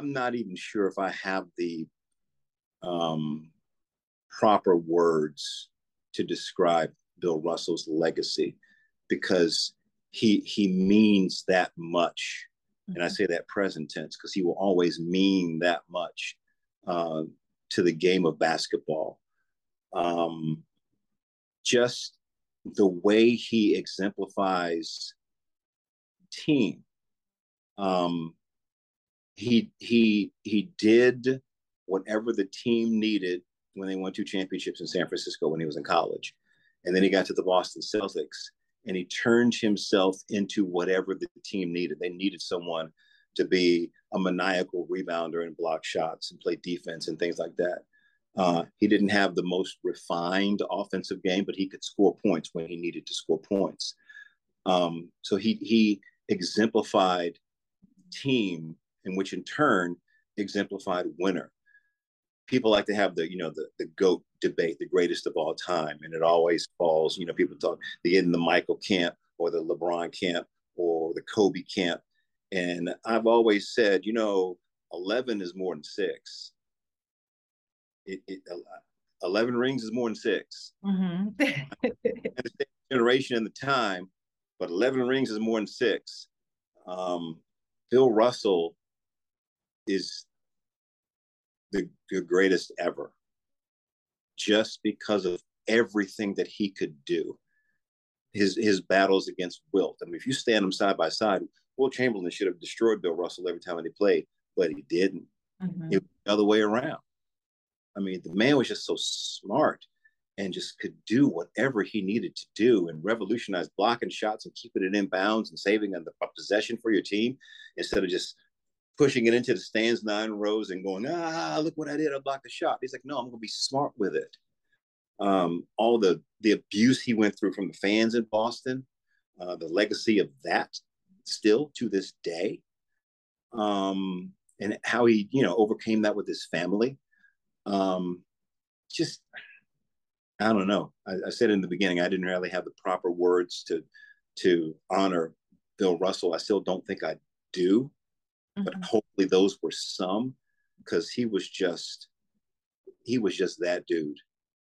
I'm not even sure if I have the um, proper words to describe Bill Russell's legacy, because he means that much. And I say that present tense because he will always mean that much uh, to the game of basketball. Um, just the way he exemplifies team. Um, he did whatever the team needed when they won two championships in San Francisco when he was in college. And then he got to the Boston Celtics and he turned himself into whatever the team needed. They needed someone to be a maniacal rebounder and block shots and play defense and things like that. He didn't have the most refined offensive game, but he could score points when he needed to score points. So he exemplified team, in which in turn exemplified winner. People like to have the GOAT debate, the greatest of all time, and it always falls. People talk they get in the Michael camp or the LeBron camp or the Kobe camp, and I've always said, 11 is more than six. 11 rings is more than six. Generation and the time, but 11 rings is more than six. Bill Russell is the greatest ever, just because of everything that he could do. His battles against Wilt. I mean, if you stand them side by side, Wilt Chamberlain should have destroyed Bill Russell every time he played, but he didn't. It was the other way around. I mean, the man was just so smart and just could do whatever he needed to do and revolutionize blocking shots and keeping it in bounds and saving a possession for your team instead of just pushing it into the stands 9 rows and going, look what I did, I blocked the shot. He's like, no, I'm going to be smart with it. All the abuse he went through from the fans in Boston, the legacy of that still to this day, and how he, overcame that with his family. Just, I don't know. I said in the beginning, I didn't really have the proper words to honor Bill Russell. I still don't think I do, but hopefully those were some, because he was just that dude.